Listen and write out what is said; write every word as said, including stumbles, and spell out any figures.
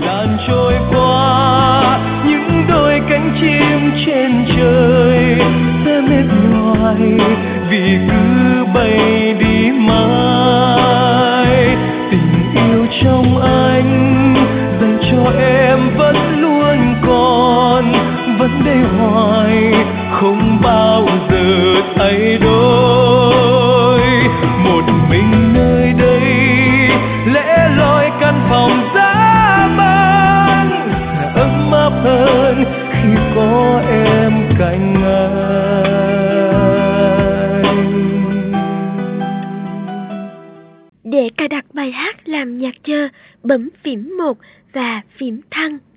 gian trôi qua, những đôi cánh chim trên trời sẽ mệt nhoài vì cứ bay đi mãi. Tình yêu trong anh dành cho em vẫn luôn còn, vẫn đây hoài không bao giờ thay đổi. Một mình nơi đây lẻ loi căn phòng giá băng sẽ ấm áp hơn khi có em cạnh anh. Để cài đặt bài hát làm nhạc chờ, bấm phím một và phím thăng.